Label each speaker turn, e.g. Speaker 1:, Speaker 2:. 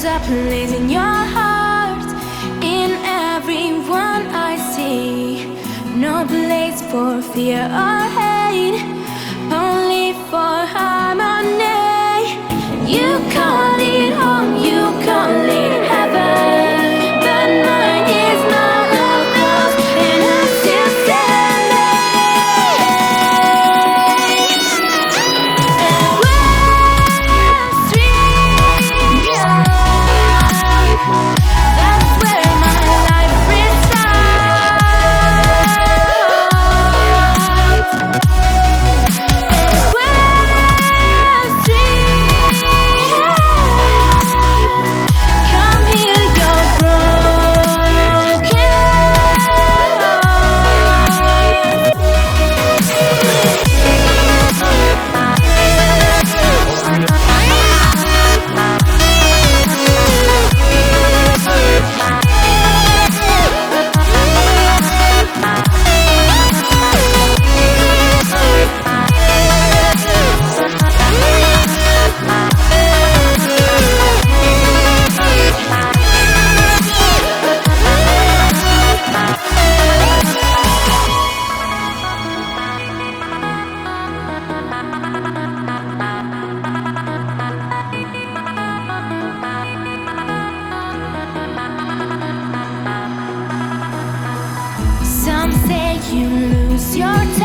Speaker 1: a place in your heart, in everyone I see. No place for fear or hate, only for harmony. You call it home, you call it heaven, but mine is not of those, and I'm still standing. And we're street, that's where my life resides. And we're street, come heal your broken Some say you lose your time.